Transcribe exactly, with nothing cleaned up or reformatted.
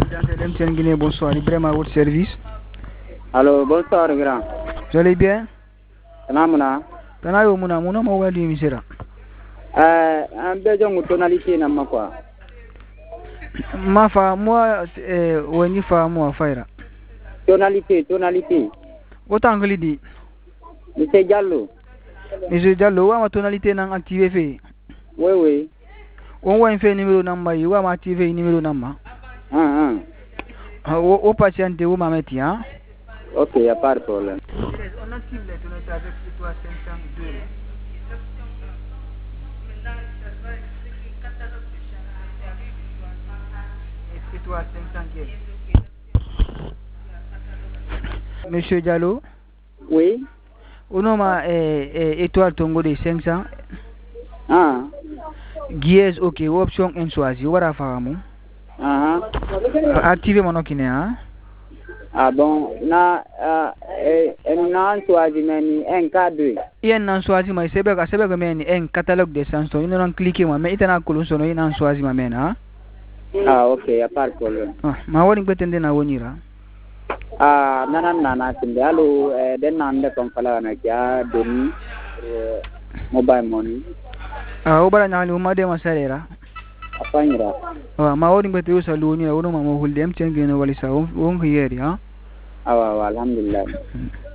M T N Guinée, bonsoir. Ibrahim à votre service. Allô, bonsoir, grand. Vous allez bien? Tanamuna. Tanayo muna muna mawadi misera. Euh, un peu de tonalité na quoi. Ma fa moi eh wani fa moi faira. Tonalité, tonalité. Autant que dit. Monsieur Diallo. Monsieur Diallo, wa ma tonalité nan activé fait. Oui, oui. On va faire numéro number, wa ma activé numéro number. Ah ah. Au patiente ou ma metti hein. Ok, y a pas de problème. On active les tonalités avec étoile cinq cent deux. Étoile cinq cent deux. Monsieur Diallo. Oui. On a eh, eh, étoile tongo de cinq cents. Ah. Guies ok, option en choisi. Wara faramu. Ah. Activer mon okine hein. Ah bon, na euh na choisi meni un cadre. Ien nan choisi mais c'est bien, c'est bien meni un catalogue de chansons. Il non cliquer moi mais itana kolon sono ina choisi ma mena. Ah ok, y a pas de problème. Ah, ma woni betende na wonira. Ah, nana nana tinde allo eh den nande kon fala na kya doni mobile money. Ah, obara nyali o made ma salera. Afanyira. Ah, ma woni bete usa luni wono ma mo hulde M T N Guinée wali sa won ko yeri ha. Awa, alhamdulillah.